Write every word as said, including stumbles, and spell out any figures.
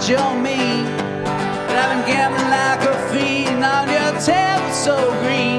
much on me. But I've been gambling like a fiend on your table so green.